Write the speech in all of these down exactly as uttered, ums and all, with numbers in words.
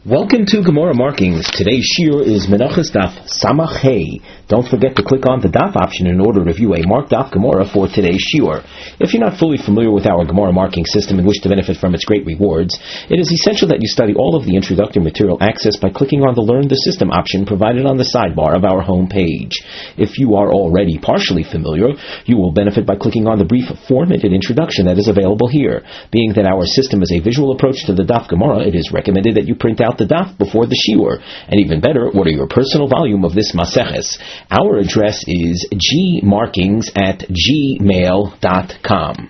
Welcome to Gemara Markings. Today's shiur is Menachos Daf Samach Hey. Don't forget to click on the Daf option in order to view a marked Daf Gemara for today's shiur. If you're not fully familiar with our Gemara marking system and wish to benefit from its great rewards, it is essential that you study all of the introductory material accessed by clicking on the Learn the System option provided on the sidebar of our home page. If you are already partially familiar, you will benefit by clicking on the brief formatted introduction that is available here. Being that our system is a visual approach to the Daf Gemara, it is recommended that you print out the daf before the shiur, and even better, order your personal volume of this maseches. Our address is gmarkings at gmail dot com.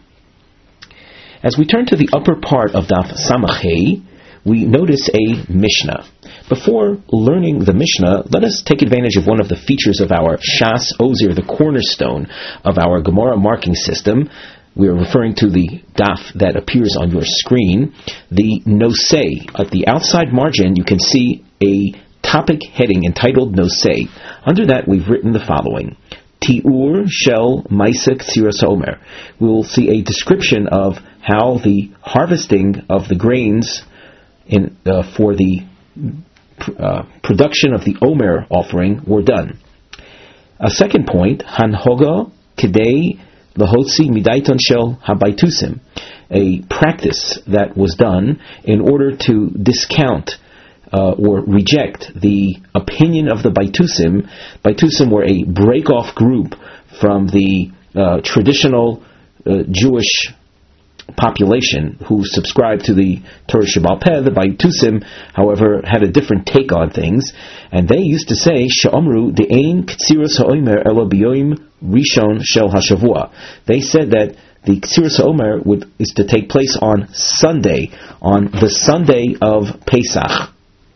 As we turn to the upper part of daf Samach Hey, we notice a Mishnah. Before learning the Mishnah, let us take advantage of one of the features of our Shas Ozer, the cornerstone of our Gemara marking system. We are referring to the daf that appears on your screen. The nosei. At the outside margin, you can see a topic heading entitled Nosei. Under that, we've written the following. Ti'ur shel Maisek Ksiras Omer. We will see a description of how the harvesting of the grains in uh, for the uh, production of the Omer offering were done. A second point, Hanhoga Kedei Lahotzi Midaiton Shel Habaitusim, a practice that was done in order to discount uh, or reject the opinion of the Baitusim. Baitusim were a break-off group from the uh, traditional uh, Jewish population who subscribed to the Torah Sheba'al Peh. The Baitusim, however, had a different take on things, and they used to say, She'omru de'ein k'tziras ha'omer elo b'yoim rishon shel hashavua. They said that the K'tziras ha'omer would is to take place on Sunday, on the Sunday of Pesach.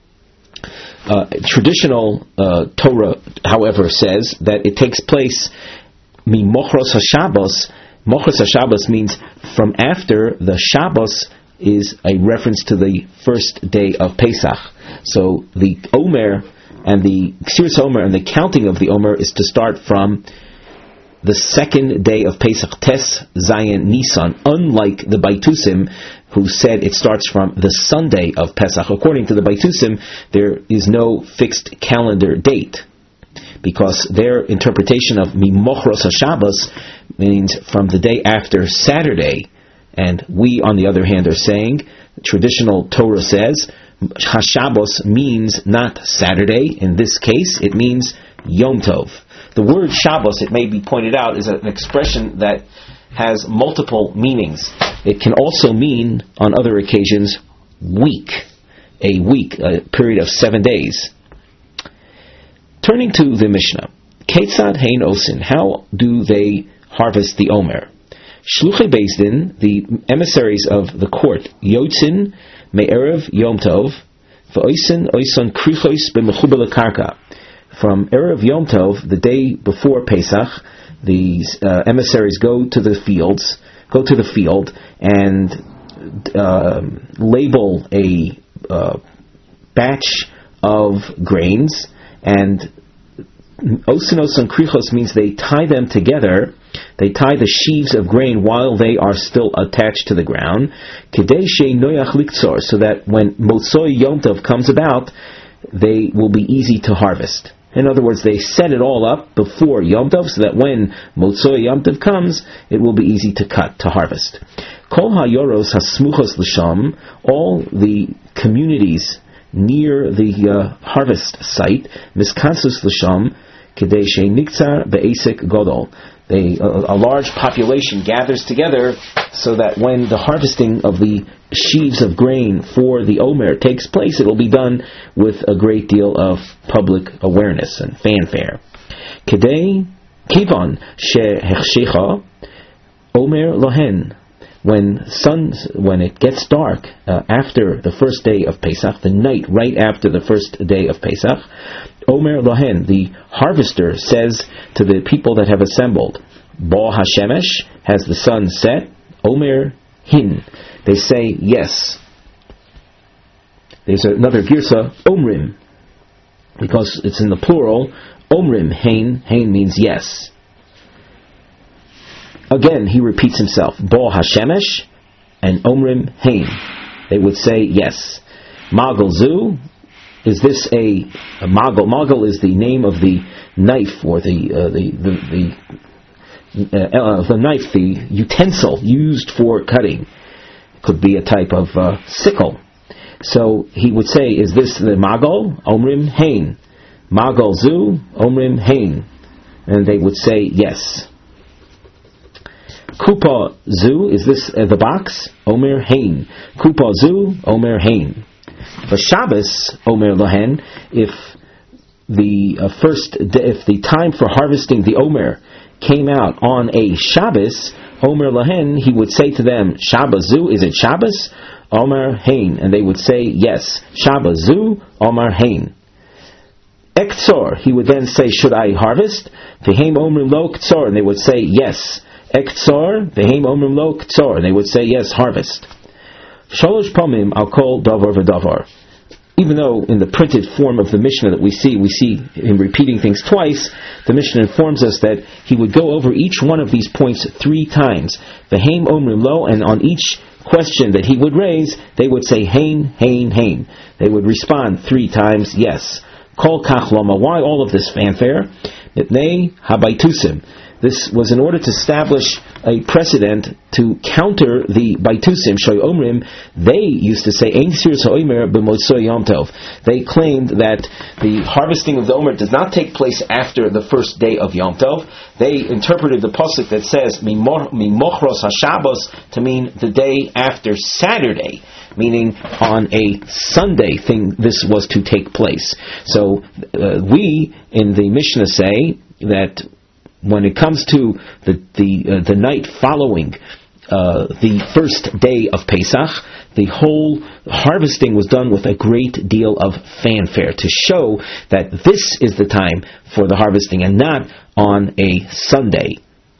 Uh, traditional uh, Torah, however, says that it takes place mimochros haShabbos. Mochros HaShabbos means from after the Shabbos is a reference to the first day of Pesach. So the Omer and the Ksiras Omer and the counting of the Omer is to start from the second day of Pesach, Tes Zayin Nisan, unlike the Baitusim who said it starts from the Sunday of Pesach. According to the Baitusim, there is no fixed calendar date, because their interpretation of Mimochros HaShabbos means from the day after Saturday, and we, on the other hand, are saying, traditional Torah says, HaShabbos means not Saturday. In this case, it means Yom Tov. The word Shabbos, it may be pointed out, is an expression that has multiple meanings. It can also mean, on other occasions, week, a week, a period of seven days. Turning to the Mishnah, Ketzad Hein Osin, how do they harvest the Omer? Shluchei Beis Din, the emissaries of the court, Yotzin Me'erev Yom Tov, V'oisin Oison Krichos B'mechubel Karka. From Erev Yom Tov, the day before Pesach, these uh, emissaries go to the fields, go to the field and uh, label a uh, batch of grains. And osinos and krichos means they tie them together. They tie the sheaves of grain while they are still attached to the ground. Kedei she'noyach liktzor, so that when Motzoi Yom Tov comes about, they will be easy to harvest. In other words, they set it all up before Yom Tov, so that when Motzoi Yom Tov comes, it will be easy to cut, to harvest. Kol hayoros hasmuchos l'sham, all the communities near the uh, harvest site, miskansus l'sham, kedei she'niktzar be'esek godol. They, a, a large population gathers together so that when the harvesting of the sheaves of grain for the Omer takes place, it will be done with a great deal of public awareness and fanfare. Kedei kivon she'hechshecha Omer lohen. When sun, when it gets dark uh, after the first day of Pesach, the night right after the first day of Pesach, Omer Lohen, the harvester, says to the people that have assembled, Bo Hashemesh, has the sun set? Omer Hin. They say yes. There's another girsa, Omrim, because it's in the plural. Omrim Hein. Hein means yes. Again, he repeats himself. Bo Hashemesh and Omrim Hein. They would say yes. Magal Zu, is this a, a Magal? Magal is the name of the knife, or the uh, the the, the, uh, uh, the knife, the utensil used for cutting. Could be a type of uh, sickle. So he would say, is this the Magal? Omrim Hain. Magal Zu, Omrim Hain. And they would say, yes. Kupa Zu, is this uh, the box? Omer Hain. Kupa Zu, Omer Hain. For Shabbos, Omer Lohen, if the uh, first, if the time for harvesting the Omer came out on a Shabbos, Omer Lohen, he would say to them, Shabbos Zu, is it Shabbos? Omer Hain. And they would say, yes. Shabbos Zu, Omer Hain. Ektzor, he would then say, should I harvest? V'heim Omrim Lo Ktzor, and they would say, yes. Ektzor, V'heim Omrim Lo Ktzor, and they would say, yes, harvest. Shalosh Pamim, I'll call Davar V'Davar. Even though in the printed form of the Mishnah that we see, we see him repeating things twice, the Mishnah informs us that he would go over each one of these points three times. V'heim Omrim Lo, and on each question that he would raise, they would say, Hain, Hain, Hain. They would respond three times, yes. Kol Kach Lama. Why all of this fanfare? Mitnei Habaitusim. This was in order to establish a precedent to counter the Baitusim, Shoy Omrim. They used to say, Ein Sir Ha'omer b'Motzoy Yom Tov. They claimed that the harvesting of the Omer does not take place after the first day of Yom Tov. They interpreted the pasuk that says, Mimochros HaShabbos, to mean the day after Saturday, meaning on a Sunday thing this was to take place. So uh, we in the Mishnah say that when it comes to the the, uh, the night following uh, the first day of Pesach, the whole harvesting was done with a great deal of fanfare to show that this is the time for the harvesting and not on a Sunday.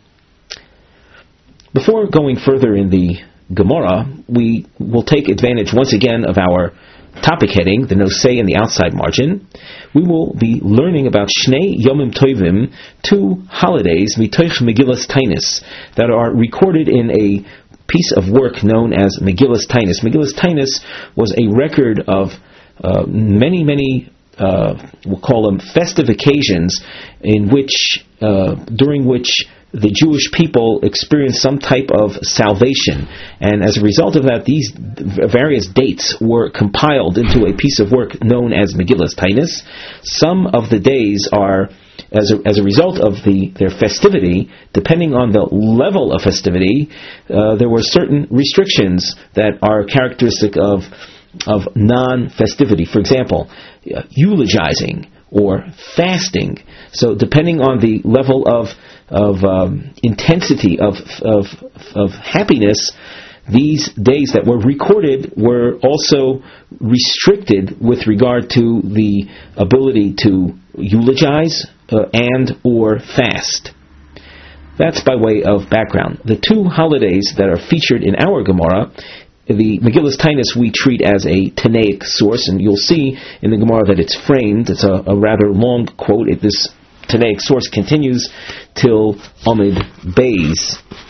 Before going further in the Gemara, we will take advantage once again of our topic heading, the Nosei in the outside margin. We will be learning about Shnei Yomim Tovim, two holidays, Mitoich Megillas Tainis, that are recorded in a piece of work known as Megillas Tainis. Megillas Tainis was a record of uh, many, many, uh, we'll call them festive occasions, in which, uh, during which the Jewish people experienced some type of salvation. And as a result of that, these various dates were compiled into a piece of work known as Megillas Tainis. Some of the days are, as a, as a result of the their festivity, depending on the level of festivity, uh, there were certain restrictions that are characteristic of, of non-festivity. For example, uh, eulogizing or fasting. So depending on the level of of um, intensity of, of of happiness, these days that were recorded were also restricted with regard to the ability to eulogize uh, and or fast. That's by way of background. The two holidays that are featured in our Gemara, the Megillas Tainis we treat as a Tanaic source, and you'll see in the Gemara that it's framed. It's a, a rather long quote. It, this Tanaic source continues till Amid Beis.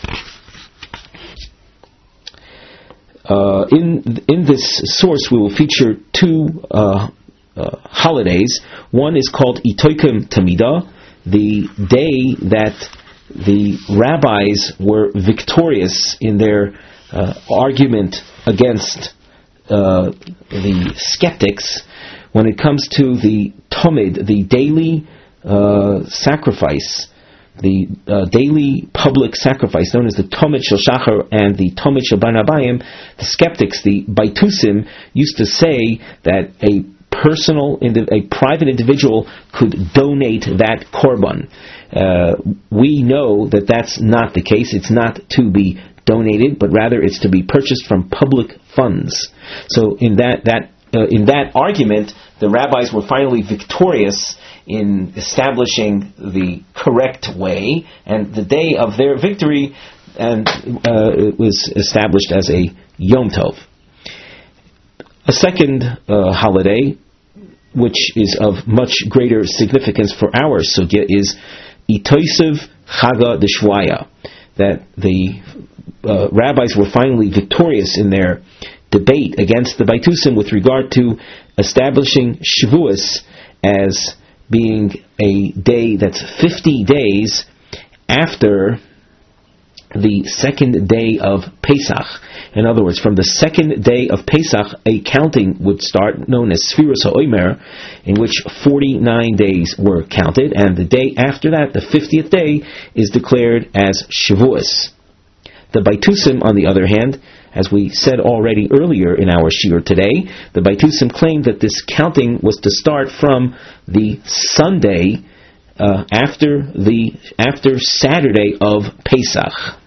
Uh, in in this source, we will feature two uh, uh, holidays. One is called Itoikim Tamida, the day that the rabbis were victorious in their uh, argument against uh, the skeptics when it comes to the Tomid, the daily uh, sacrifice, the uh, daily public sacrifice known as the Tomid Shel Shachar and the Tomid Shel Ban Abayim. The skeptics, the Baitusim, used to say that a personal, a private individual could donate that korban. Uh, we know that that's not the case. It's not to be donated, but rather it's to be purchased from public funds. So in that that uh, in that argument, the rabbis were finally victorious in establishing the correct way, and the day of their victory, and uh, it was established as a Yom Tov. A second uh, holiday, which is of much greater significance for our sugya, is Itoisiv Chaga Deshvaya, that the uh, rabbis were finally victorious in their debate against the Baitusim with regard to establishing Shavuos as being a day that's fifty days after the second day of Pesach. In other words, from the second day of Pesach, a counting would start known as Sfiras HaOmer, in which forty-nine days were counted, and the day after that, the fiftieth day, is declared as Shavuos. The Baitusim, on the other hand, as we said already earlier in our shiur today, the Baitusim claimed that this counting was to start from the Sunday uh, after the after Saturday of Pesach.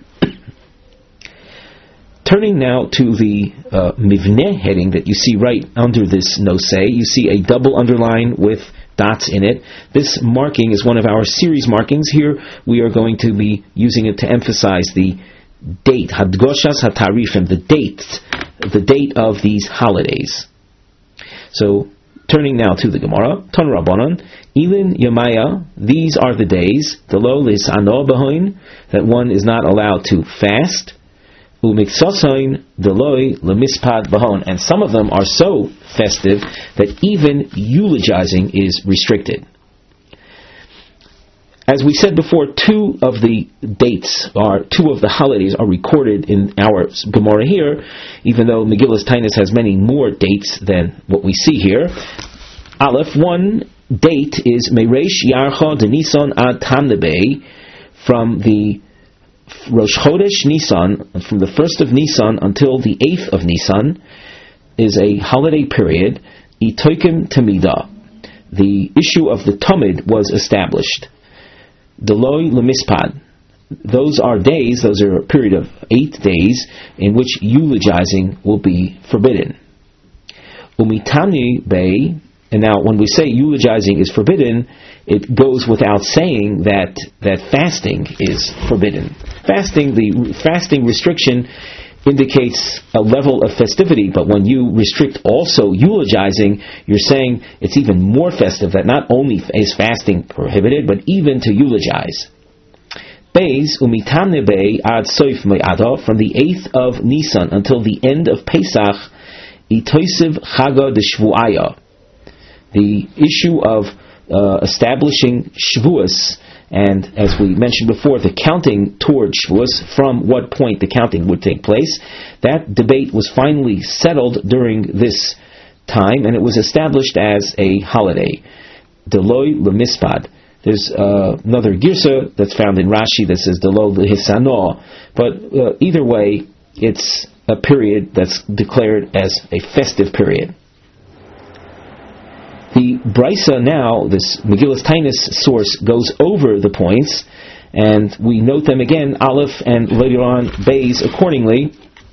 Turning now to the uh, Mivneh heading that you see right under this nosei, you see a double underline with dots in it. This marking is one of our series markings. Here we are going to be using it to emphasize the date, Hadgoshas HaTarifim, the date, the date of these holidays. So, turning now to the Gemara, Ton Rabbanon, Ilin Yamaya, these are the days, Delo Lisano Bahoin, that one is not allowed to fast, Umiksosoin Deloi Lemispad Bahon, and some of them are so festive that even eulogizing is restricted. As we said before, two of the dates, are two of the holidays are recorded in our Gemara here, even though Megillas Taanis has many more dates than what we see here. Aleph, one date is Meiresh Yarcha de Nisan ad Tamnebei, from the Rosh Chodesh Nisan, from the first of Nisan until the eighth of Nisan, is a holiday period. Itoikim Tamida, the issue of the Tamid was established. Deloi Lemispad, those are days, those are a period of eight days in which eulogizing will be forbidden. Umitani Bei, and now when we say eulogizing is forbidden, it goes without saying that that fasting is forbidden. Fasting, the fasting restriction indicates a level of festivity, but when you restrict also eulogizing, you're saying it's even more festive, that not only is fasting prohibited, but even to eulogize. Beis umitamne bei ad soif me'ada, from the eighth of Nisan until the end of Pesach, itoisiv chaga de shvuaya, the issue of uh, establishing Shavuos, and as we mentioned before, the counting toward Shavuos, from what point the counting would take place, that debate was finally settled during this time, and it was established as a holiday. Deloi lemispad. There's uh, another girsa that's found in Rashi that says Deloi lehisano, but uh, either way, it's a period that's declared as a festive period. The Brisa now, this Megillas Taanis source, goes over the points, and we note them again, Aleph, and later on Beis accordingly.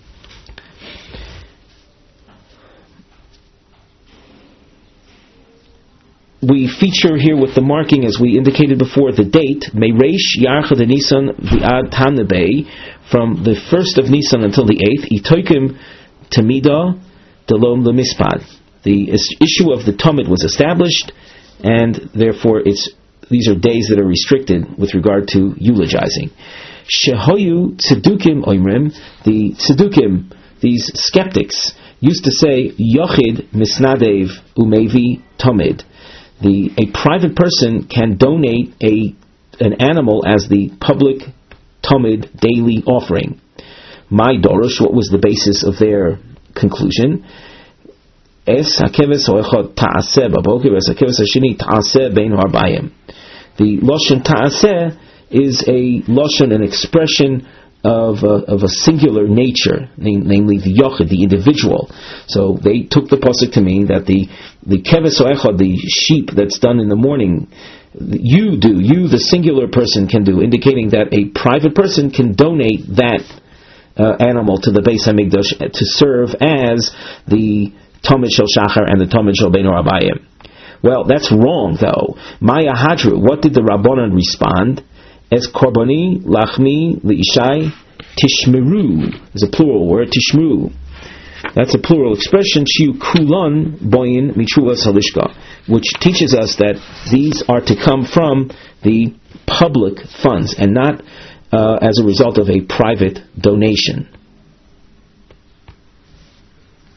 We feature here with the marking, as we indicated before, the date, Meiresh Yarcha de Nisan V'ad Tamnebei, from the first of Nisan until the eighth, Itoikim Tamida Delom Lemispad. The issue of the Tamid was established, and therefore it's these are days that are restricted with regard to eulogizing. Shehoyu Tzedukim Oimrim, the Tzedukim, these skeptics, used to say Yochid Misnadev Umevi Tamid. The a private person can donate a an animal as the public Tamid daily offering. My Dorosh, what was the basis of their conclusion? Es hakeves hoechot ta'aseh baboker, es hakeves hashini ta'aseh bein harbayim. The lashon ta'aseh is a lashon, an expression of a, of a singular nature, namely the yochid, the individual. So they took the pasuk to mean that the the keves hoechot, the sheep that's done in the morning, you do, you the singular person can do, indicating that a private person can donate that uh, animal to the Beis Hamikdash to serve as the Tamid Shel Shachar and the Tamid Shel Bein Harbayim. Well, that's wrong, though. Maya Hadru, what did the Rabbanan respond? Es korbani lachmi liishai tishmeru. There's a plural word, tishmeru. That's a plural expression, shiu kulon boyin mitruas halishka, which teaches us that these are to come from the public funds and not uh, as a result of a private donation.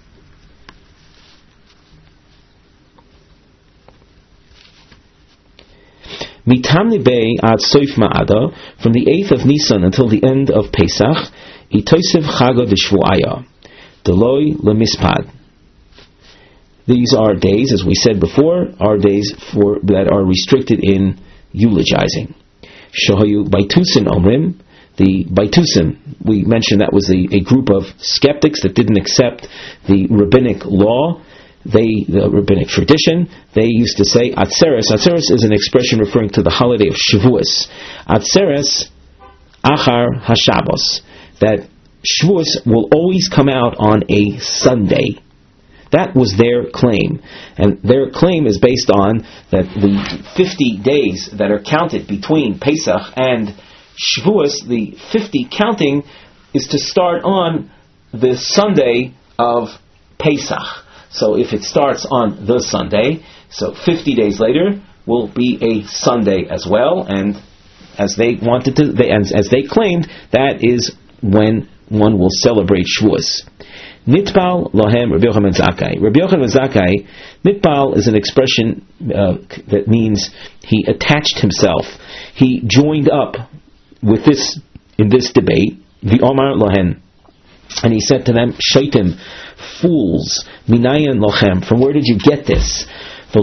Mitamni Bei ad Soif Ma'ada, from the eighth of Nisan until the end of Pesach, Itosev Chaga D'Shvuaya, Deloi Lemispad. These are days, as we said before, are days for that are restricted in eulogizing. Shohayu Baitusin Omrim, the Baitusim, we mentioned that was a, a group of skeptics that didn't accept the rabbinic law, they the rabbinic tradition. They used to say Atzeres. Atzeres is an expression referring to the holiday of Shavuos. Atzeres Achar Hashabos, that Shavuos will always come out on a Sunday. That was their claim. And their claim is based on that the fifty days that are counted between Pesach and Shavuos, the fifty counting is to start on the Sunday of Pesach. So if it starts on the Sunday, so fifty days later will be a Sunday as well. And as they wanted to, they, as, as they claimed, that is when one will celebrate Shavuos. Nitbal lohem Rabbi Yochanan ben Zakkai. Rabbi Yochanan ben Zakkai, nitbal is an expression uh, that means he attached himself. He joined up with this in this debate. The Omar lohem, and he said to them, "Shaitim, fools, minayan lochem. From where did you get this? There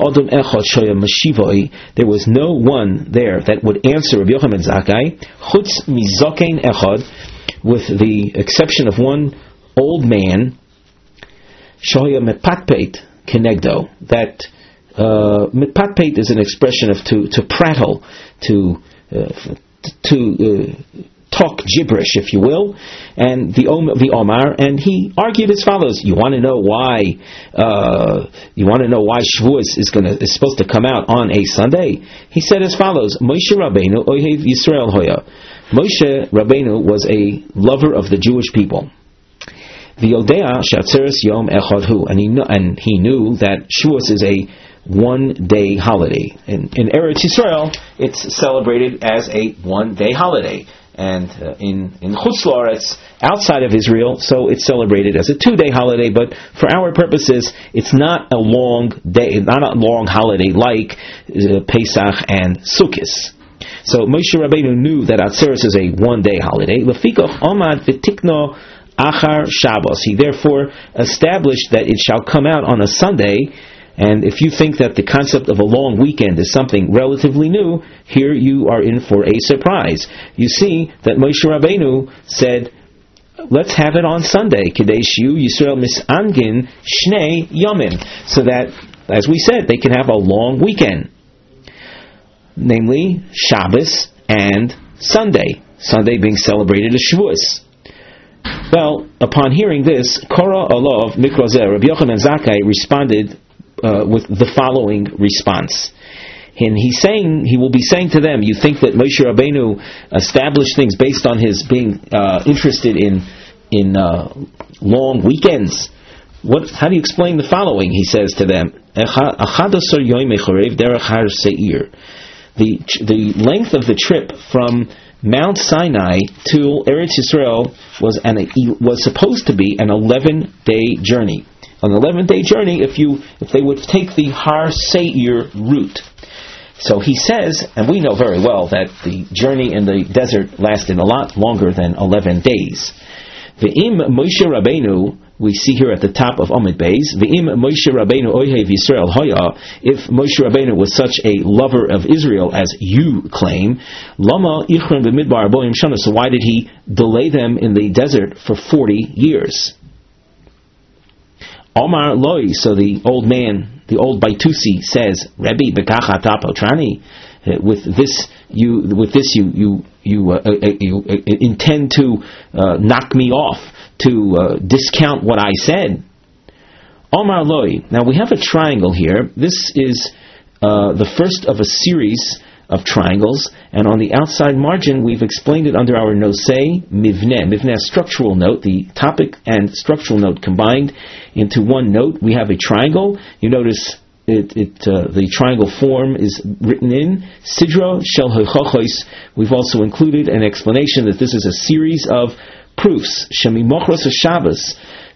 was no one there that would answer Rabbi Yochanan ben Zakkai, chutz mizaken echad, with the exception of one old man, shoya metpatpeit kenegdo. That uh, metpatpeit is an expression of to to prattle, to uh, to uh, talk gibberish, if you will. And the Om, the Omar, and he argued as follows: You want to know why? Uh, you want to know why Shavuos is going to is supposed to come out on a Sunday? He said as follows: Moshe Rabbeinu ohev Yisrael hoya. Moshe Rabbeinu was a lover of the Jewish people. V'yodea she'atzeres yom echad hu, and he knew, and he knew that Shavuos is a one-day holiday. In, in Eretz Yisrael, it's celebrated as a one-day holiday, and uh, in in Chutz La'aretz, outside of Israel, so it's celebrated as a two-day holiday. But for our purposes, it's not a long day, not a long holiday like uh, Pesach and Sukkot. So Moshe Rabbeinu knew that Atzeres is a one-day holiday. Lefikoch omad v'tikno achar Shabbos. He therefore established that it shall come out on a Sunday. And if you think that the concept of a long weekend is something relatively new, here you are in for a surprise. You see that Moshe Rabbeinu said, let's have it on Sunday. Kedei shiu Yisrael misangin shnei yomim. So that, as we said, they can have a long weekend. Namely, Shabbos and Sunday. Sunday being celebrated as Shavuos. Well, upon hearing this, Korah Olov Mikrozer, Rabbi Yochanan ben Zakkai responded uh, with the following response. And he's saying, he will be saying to them, you think that Moshe Rabbeinu established things based on his being uh, interested in in uh, long weekends? What? How do you explain the following? He says to them, The the length of the trip from Mount Sinai to Eretz Yisrael was an was supposed to be an eleven-day journey. An eleven-day journey if you if they would take the Har Seir route. So he says, and we know very well that the journey in the desert lasted a lot longer than eleven days. V'im Moshe Rabbeinu, we see here at the top of Omid Beis, V'im Moshe Rabbeinu ohev Yisrael hoya, if Moshe Rabbeinu was such a lover of Israel as you claim, Lama Ichron b'midbar boim shana, so why did he delay them in the desert for forty years? Omar Loi, so the old man, the old Baitusi says, Rebbe b'kacha tapotrani, with this you with this you you you, uh, uh, you uh, intend to uh, knock me off, to uh, discount what I said. Omar Loi. Now we have a triangle here. This is uh, the first of a series of triangles, and on the outside margin we've explained it under our nosei mivneh. Mivneh, structural note, the topic and structural note combined into one note. We have a triangle. You notice it, it uh, the triangle form is written in Sidra Shel Hochochos. We've also included an explanation that this is a series of proofs. Shemimochros Shabbos,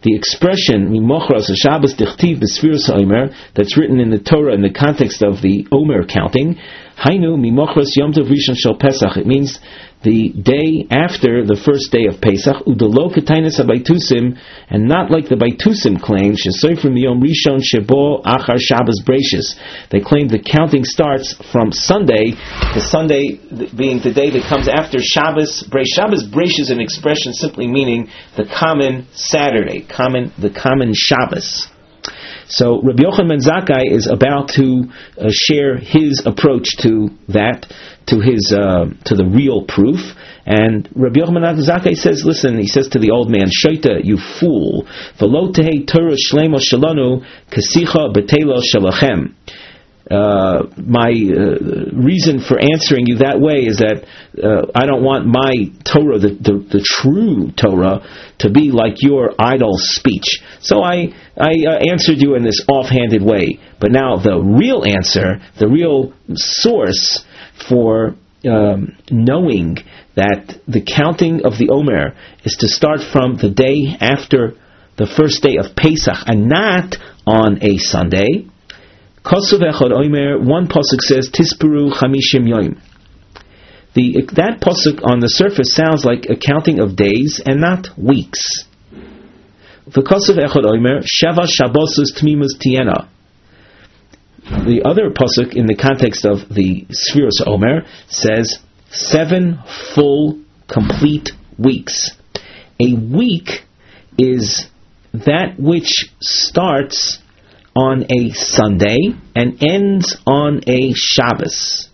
the expression Mimochras Shabbos Dichtiv B'Sfiras Omer that's written in the Torah in the context of the Omer counting, Hainu Mimochras Yom Tov Rishon Shel Pesach. It means the day after the first day of Pesach, Udalo Ketainas HaBaitusim, and not like the Baitusim claim, Shesoifrim Yom Rishon Shebo Achar Shabbos Breishis. They claim the counting starts from Sunday, the Sunday being the day that comes after Shabbos Breish. Shabbos Breish is an expression simply meaning the common Saturday, common the common Shabbos. So Rabbi Yochanan ben Zakkai is about to uh, share his approach to that, to his uh, to the real proof. And Rabbi Yochanan ben Zakkai says, listen, he says to the old man, Shaita, you fool, v'lo tehei Torah shlemo shalanu kasicha betelo shalachem. Uh, my uh, reason for answering you that way is that uh, I don't want my Torah, the, the, the true Torah, to be like your idle speech. So I, I uh, answered you in this offhanded way. But now the real answer, the real source for um, knowing that the counting of the Omer is to start from the day after the first day of Pesach and not on a Sunday. Kosuv Echad Omer, one pasuk says Tisperu Chamishim Yoim. The that pasuk on the surface sounds like a counting of days and not weeks. The Kosuv Echad Omer, Sheva Shabbosus Tmimus Tiena. The other pasuk in the context of the Sfiros Omer says seven full complete weeks. A week is that which starts on a Sunday and ends on a Shabbos.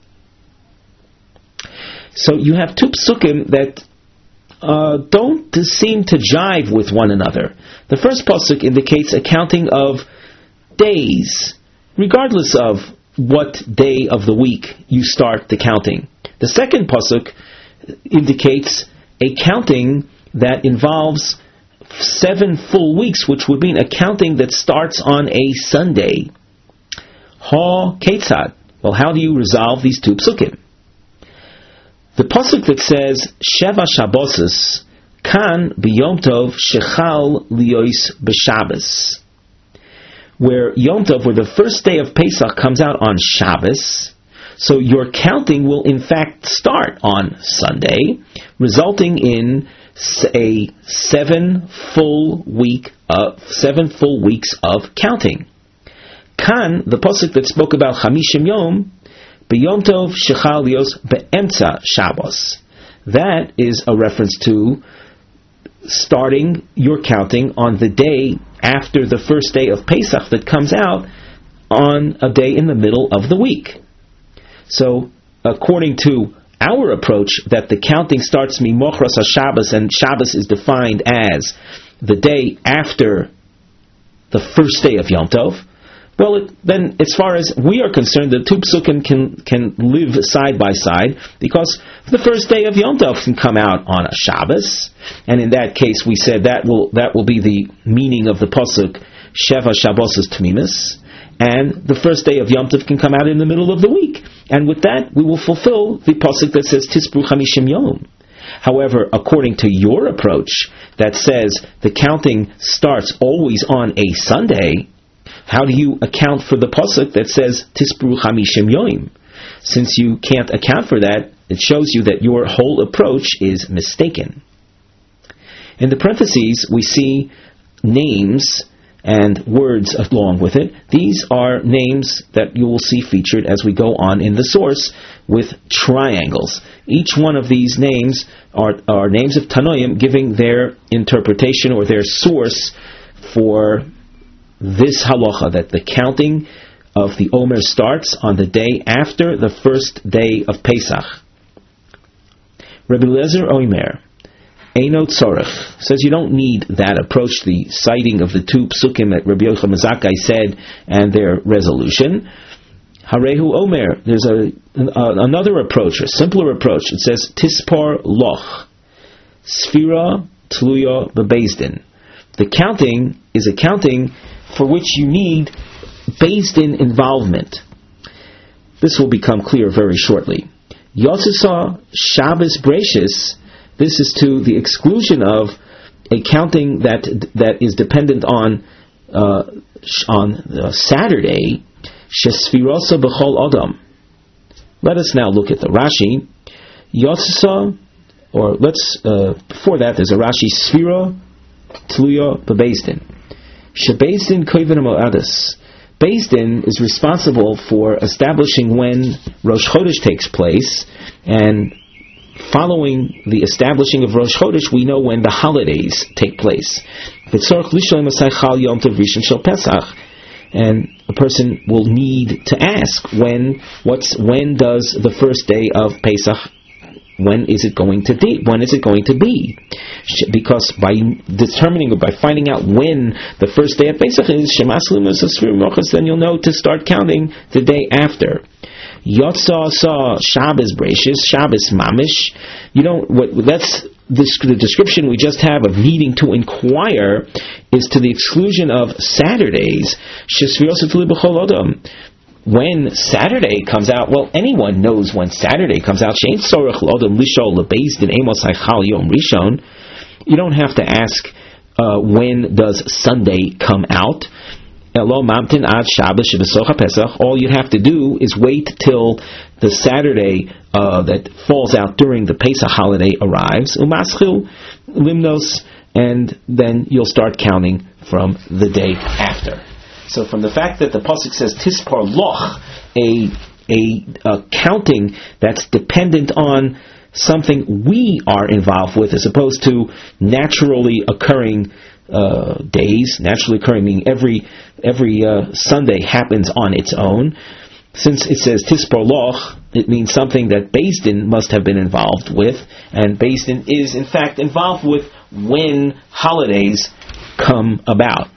So you have two psukim that uh, don't seem to jive with one another. The first pasuk indicates a counting of days, regardless of what day of the week you start the counting. The second pasuk indicates a counting that involves seven full weeks, which would mean a counting that starts on a Sunday. Ha Ketzad. Well, how do you resolve these two psukim? The pasuk that says Sheva Shabbosus kan b'Yom Tov shechal liyos b'Shabbos, where Yom Tov, where the first day of Pesach comes out on Shabbos, so your counting will in fact start on Sunday, resulting in a seven full week of seven full weeks of counting. Kan, the pasuk that spoke about Chamishim Yom, b'Yom Tov shechal liyos be'emtza Shabbos. That is a reference to starting your counting on the day after the first day of Pesach that comes out on a day in the middle of the week. So, according to our approach, that the counting starts Mimochras HaShabbos, and Shabbos is defined as the day after the first day of Yom Tov, well, it, then as far as we are concerned, the two psukim can, can live side by side, because the first day of Yom Tov can come out on a Shabbos, and in that case we said that will that will be the meaning of the pasuk Sheva Shabbosus Tmimus, and the first day of Yom Tov can come out in the middle of the week. And with that, we will fulfill the pasuk that says Tispru Chamishim Yom. However, according to your approach, that says the counting starts always on a Sunday, how do you account for the pasuk that says Tispru Chamishim Yom? Since you can't account for that, it shows you that your whole approach is mistaken. In the parentheses, we see names and words along with it. These are names that you will see featured as we go on in the source with triangles. Each one of these names are, are names of Tanoim giving their interpretation or their source for this halacha, that the counting of the Omer starts on the day after the first day of Pesach. Rabbi Eliezer Omer Eino Tzorech says you don't need that approach, the citing of the two psukim that Rabbi Yochanan ben Zakkai said and their resolution. Harehu Omer, there's a, a another approach, a simpler approach. It says Tispar Loch Sfira Tluya Bebeis Din. The counting is a counting for which you need Beis Din involvement. This will become clear very shortly. Yotzisa Shabbos Breishis. This is to the exclusion of a counting that that is dependent on uh, on uh, Saturday, shesfirosa b'chol adam. Let us now look at the Rashi. Yotzasa, or let's uh, before that, there's a Rashi Sfira Tluya Bebeis Din. Shebeis Din koivin mo'adis. Beis Din is responsible for establishing when Rosh Chodesh takes place, and following the establishing of Rosh Chodesh, we know when the holidays take place. And a person will need to ask when what's when does the first day of Pesach, when is it going to be? When is it going to be? Because by determining or by finding out when the first day of Pesach is, then you'll know to start counting the day after. Yotza saw Shabbos Brachis, Shabbos Mamish. You don't. What that's this, the description we just have of needing to inquire is to the exclusion of Saturdays. When Saturday comes out, well, anyone knows when Saturday comes out. You don't have to ask uh, when does Sunday come out. All you have to do is wait till the Saturday uh, that falls out during the Pesach holiday arrives, and then you'll start counting from the day after. So from the fact that the pasuk says Tispar Loch, a, a a counting that's dependent on something we are involved with, as opposed to naturally occurring uh, days, naturally occurring meaning every every uh, Sunday happens on its own. Since it says Tispar Loch, it means something that Beis Din must have been involved with, and Beis Din is in fact involved with when holidays come about.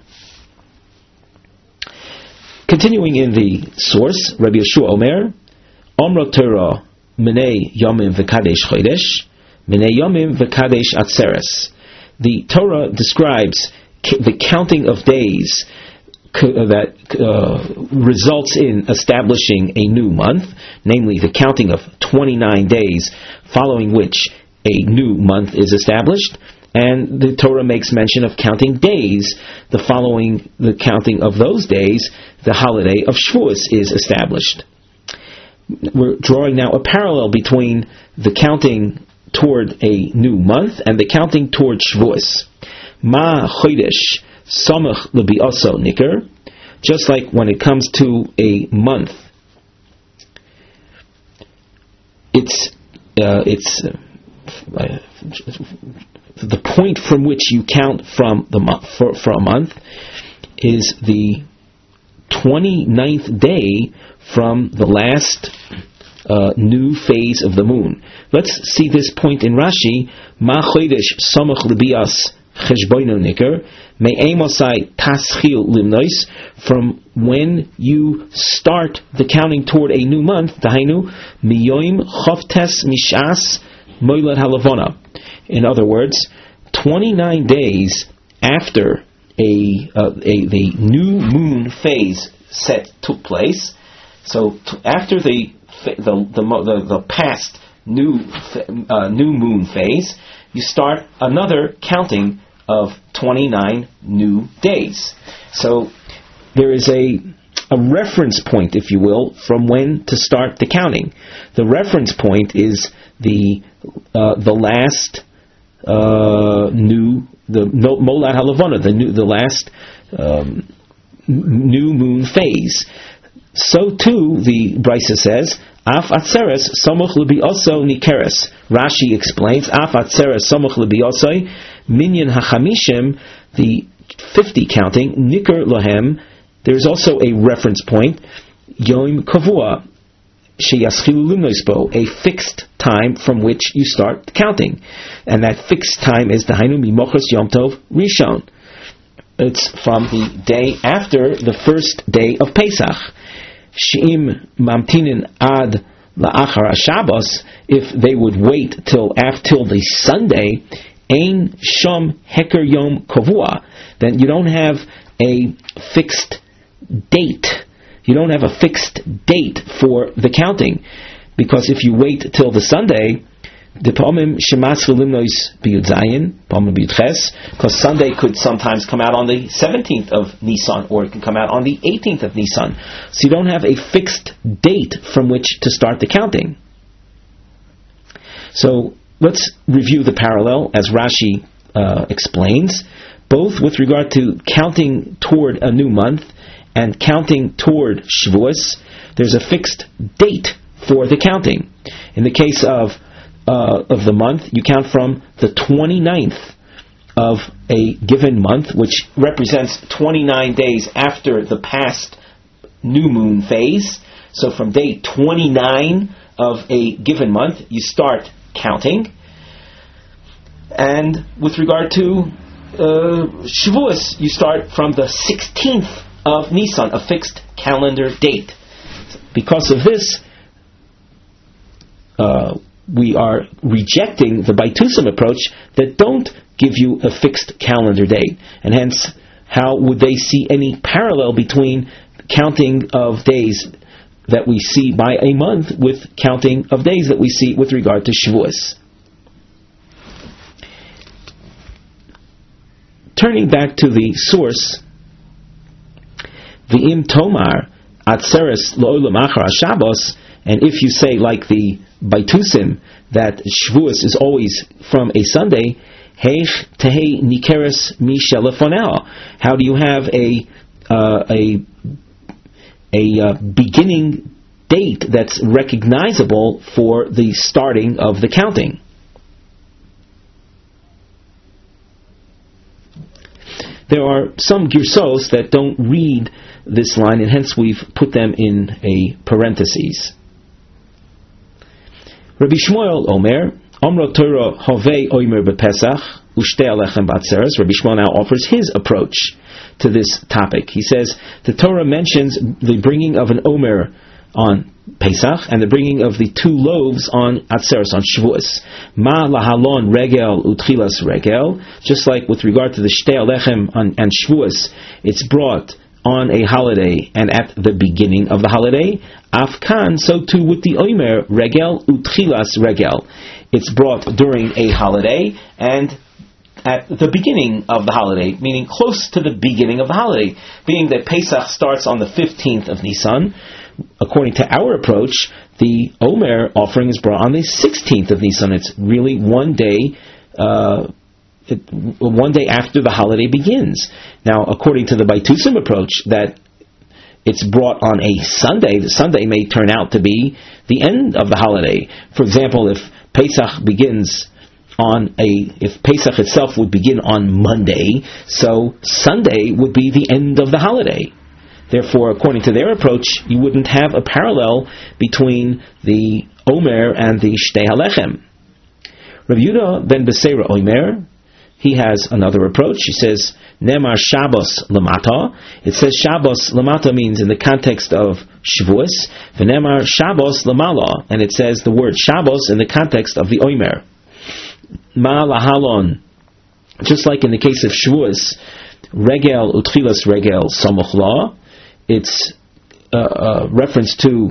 Continuing in the source, Rabbi Yeshua Omer, Omra Torah Minei Yomim V'Kadesh Chodesh, Minei Yomim V'Kadesh Atzeres. The Torah describes the counting of days that uh, results in establishing a new month, namely the counting of twenty-nine days following which a new month is established. And the Torah makes mention of counting days. The following the counting of those days, the holiday of Shavuos is established. We're drawing now a parallel between the counting toward a new month and the counting toward Shavuos. Ma chodesh samach lebiaso nikar. Just like when it comes to a month, it's uh, it's. Uh, the point from which you count from the month for, for a month is the twenty-ninth day from the last uh, new phase of the moon. Let's see this point in Rashi. Ma chodesh samach lebias cheshbono nikar me'emosai taschil limnois. From when you start the counting toward a new month, dahainu miyoim chavtes mishas moilad halavona. In other words, twenty-nine days after a, uh, a the new moon phase set took place, so t- after the the the, the, the past new uh, new moon phase, you start another counting of twenty-nine new days. So there is a a reference point, if you will, from when to start the counting. The reference point is the uh, the last uh, new the Molad Halavana, the new the last um, new moon phase. So too, the Brisa says, Af atzeres samuch lebiaso nikeres. Rashi explains, Af atzeres samuch lebiaso minyan hachamishim, the fifty counting, niker lohem. There's also a reference point, Yom Kavua, Sheyaschilu Limnoisbo, a fixed time from which you start counting. And that fixed time is Dahainu Mimochos Yom Tov Rishon. It's from the day after the first day of Pesach. She'im Mamtinin Ad La'achar Shabbos, if they would wait till after till the Sunday, Ein Shom Heker Yom Kavua, then you don't have a fixed date. You don't have a fixed date for the counting, because if you wait till the Sunday, because Sunday could sometimes come out on the seventeenth of Nisan, or it can come out on the eighteenth of Nisan. So you don't have a fixed date from which to start the counting. So let's review the parallel as Rashi uh, explains, both with regard to counting toward a new month and counting toward Shavuos. There's a fixed date for the counting. In the case of uh, of the month, you count from the twenty-ninth of a given month, which represents twenty-nine days after the past new moon phase. So from day twenty-nine of a given month, you start counting. And with regard to uh, Shavuos, you start from the sixteenth of Nisan, a fixed calendar date. Because of this, uh, we are rejecting the Baitusim approach that don't give you a fixed calendar date. And hence, how would they see any parallel between counting of days that we see by a month with counting of days that we see with regard to Shavuos? Turning back to the source, V'im Tomar Atzeres Lo'olam Achar Shabbos, and if you say like the Baitusim that Shavuos is always from a Sunday, Heich Tehei Nikeres Mishelefonel. How do you have a uh, a a uh, beginning date that's recognizable for the starting of the counting? There are some girsos that don't read this line, and hence we've put them in a parenthesis. Rabbi Shmuel Omer, Omro Torah Hovei Omer BePesach, Ushte Alechem Batzeres. Rabbi Shmuel now offers his approach to this topic. He says the Torah mentions the bringing of an Omer on Pesach and the bringing of the two loaves on Atzeres, on Shavuos. Ma lahalon regel utchilas regel. Just like with regard to the Shtei Alechem and Shavuos, it's brought on a holiday and at the beginning of the holiday. Afkan, so too with the Omer regel utchilas regel. It's brought during a holiday and at the beginning of the holiday, meaning close to the beginning of the holiday, being that Pesach starts on the fifteenth of Nisan. According to our approach, the Omer offering is brought on the sixteenth of Nisan. It's really one day, uh, it, one day after the holiday begins. Now, according to the Baitusim approach, that it's brought on a Sunday, the Sunday may turn out to be the end of the holiday. For example, if Pesach begins on a, if Pesach itself would begin on Monday, so Sunday would be the end of the holiday. Therefore, according to their approach, you wouldn't have a parallel between the Omer and the Shtei Halechem. Rabbi Yehuda ben Beseira Omer, he has another approach. He says, Nemar Shabbos Lamata. It says Shabbos Lamata means in the context of Shavuos, V'nemar Shabbos Lamala, and it says the word Shabbos in the context of the Omer. Ma lahalon, just like in the case of Shavuos, Regel Utchilas Regel Samuch La, it's a uh, uh, reference to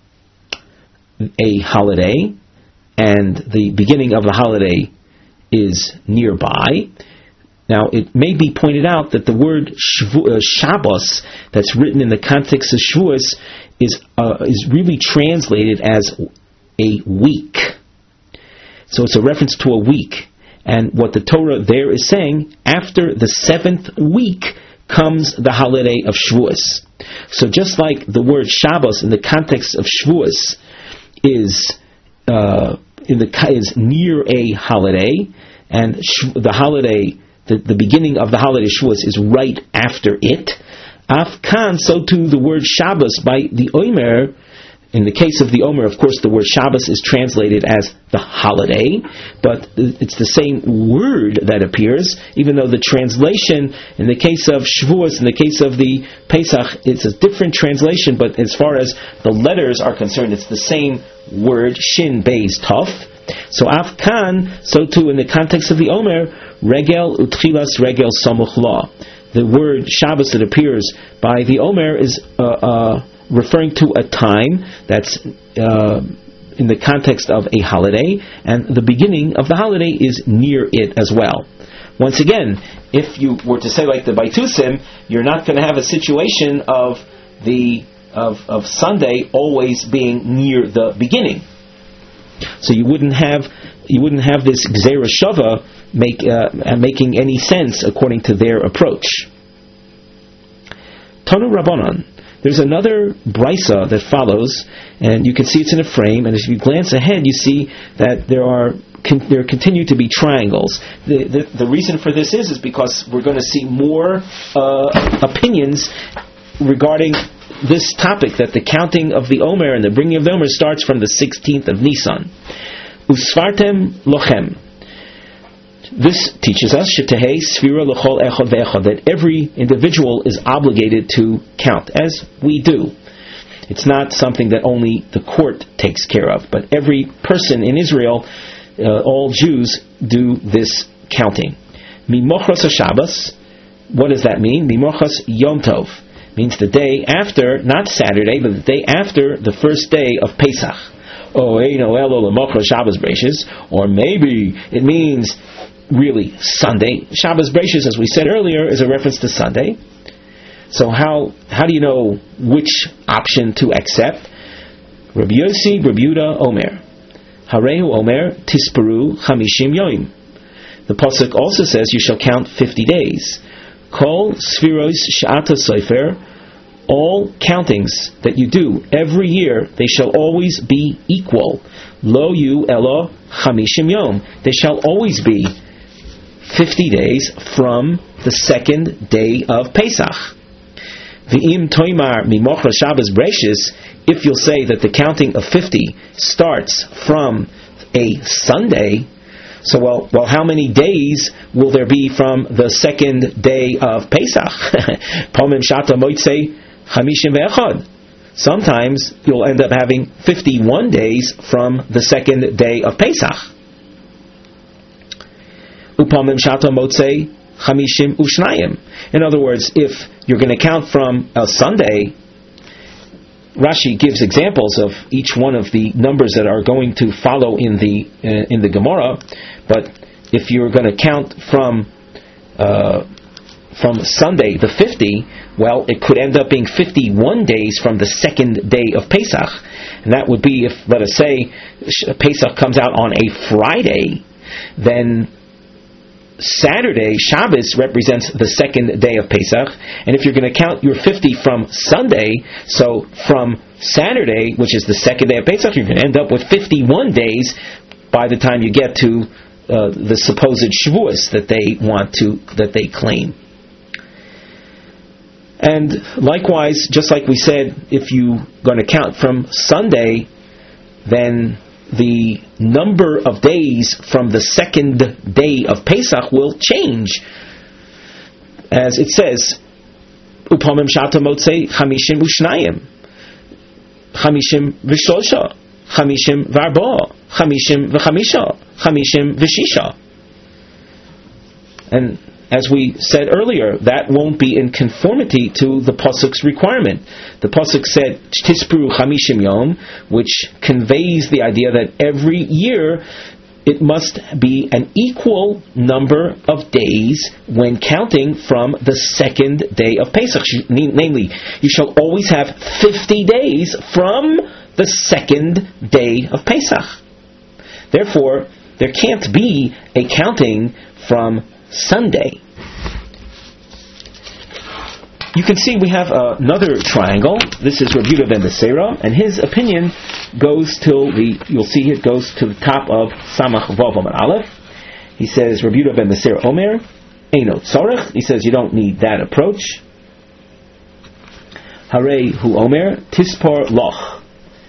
a holiday, and the beginning of the holiday is nearby. Now, it may be pointed out that the word Shavu, uh, Shabbos that's written in the context of Shavuos is uh, is really translated as a week. So it's a reference to a week. And what the Torah there is saying, after the seventh week comes the holiday of Shavuos. So just like the word Shabbos in the context of Shavuos is uh, in the is near a holiday, and sh- the holiday, the, the beginning of the holiday Shavuos is right after it. Afkan, so too the word Shabbos by the Omer. In the case of the Omer, of course, the word Shabbos is translated as the holiday, but it's the same word that appears, even though the translation, in the case of Shavuos, in the case of the Pesach, it's a different translation, but as far as the letters are concerned, it's the same word, Shin Beis Tov. So Afkan, so too in the context of the Omer, Regel Utchilas Regel Samuch La. The word Shabbos that appears by the Omer is uh, uh, referring to a time that's uh, in the context of a holiday, and the beginning of the holiday is near it as well. Once again, if you were to say like the Baitusim, you're not going to have a situation of the of, of Sunday always being near the beginning. So you wouldn't have you wouldn't have this Gzeira Shava make uh, making any sense according to their approach. Tanu Rabbanan. There's another brisa that follows, and you can see it's in a frame. And if you glance ahead, you see that there are con- there continue to be triangles. The, the the reason for this is is because we're going to see more uh, opinions regarding this topic, that the counting of the Omer and the bringing of the Omer starts from the sixteenth of Nisan. Usfartem lochem. This teaches us shetehei sfira l'chol echad ve'echad, that every individual is obligated to count, as we do. It's not something that only the court takes care of, but every person in Israel, uh, all Jews, do this counting. Mimochras HaShabbos, what does that mean? Mimochras Yom Tov means the day after, not Saturday, but the day after the first day of Pesach. Oh, or maybe it means really Sunday. Shabbos Bereishis, as we said earlier, is a reference to Sunday. So how how do you know which option to accept? Rabbi Yossi, Rabbi Yehuda, Omer. Harehu Omer, Tisperu, Chamishim Yoim. The pasuk also says you shall count fifty days. Kol Sfiros Sha'ata Sofer. All countings that you do every year, they shall always be equal. Lo yu elo chamishim yom. They shall always be fifty days from the second day of Pesach. V'im toimar mimochra Shabbos Bereishis. If you'll say that the counting of fifty starts from a Sunday, so well, well, how many days will there be from the second day of Pesach? Pomim shata moitzei chamishim ve'echad. Sometimes you'll end up having fifty-one days from the second day of Pesach. Upamim shata motzei chamishim ushnayim. In other words, if you're going to count from a Sunday, Rashi gives examples of each one of the numbers that are going to follow in the uh, in the Gemara. But if you're going to count from uh, from Sunday the fifty, well, it could end up being fifty-one days from the second day of Pesach, and that would be if, let us say, Pesach comes out on a Friday, then Saturday, Shabbos, represents the second day of Pesach, and if you're going to count your fifty from Sunday, so from Saturday, which is the second day of Pesach, you're going to end up with fifty-one days by the time you get to uh, the supposed Shavuos that they want to, that they claim. And likewise, just like we said, if you're going to count from Sunday, then the number of days from the second day of Pesach will change. As it says, Upamim shata motzei chamishim ushnayim, chamishim v'shlosha, chamishim v'arba, chamishim v'chamisha, chamishim v'shisha. And as we said earlier, that won't be in conformity to the pasuk's requirement. The pasuk said Tispru Chamishim Yom, which conveys the idea that every year it must be an equal number of days when counting from the second day of Pesach. Namely, you shall always have fifty days from the second day of Pesach. Therefore, there can't be a counting from Sunday. You can see we have uh, another triangle. This is Rabbi Yehuda ben Beseira, and his opinion goes till the, you'll see it goes to the top of Samach Vav Amud Aleph. He says, Rabbi Yehuda ben Beseira Omer, Eino Tzorech. He says you don't need that approach. Harei Hu Omer, Tispor Loch.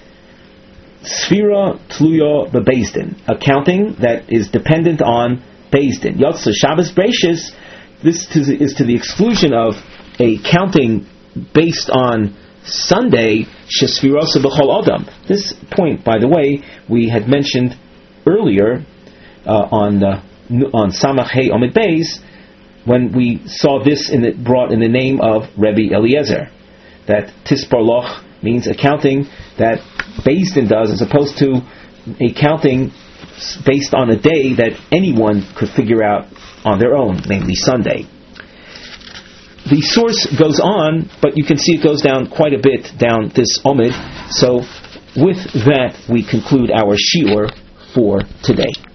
Sfira Tluya Bebeis Din. A counting that is dependent on Beis Din. Yotze Shabbos Bereishis. This is to the exclusion of a counting based on Sunday, Shesfirosa B'chol Adam. This point, by the way, we had mentioned earlier uh, on the, on Samach Hey Omid Beis, when we saw this in it brought in the name of Rebbe Eliezer, that Tispar Loch means a counting that Beis Din does, as opposed to a counting based on a day that anyone could figure out on their own, namely Sunday. The source goes on, but you can see it goes down quite a bit down this Omid. So with that, we conclude our shiur for today.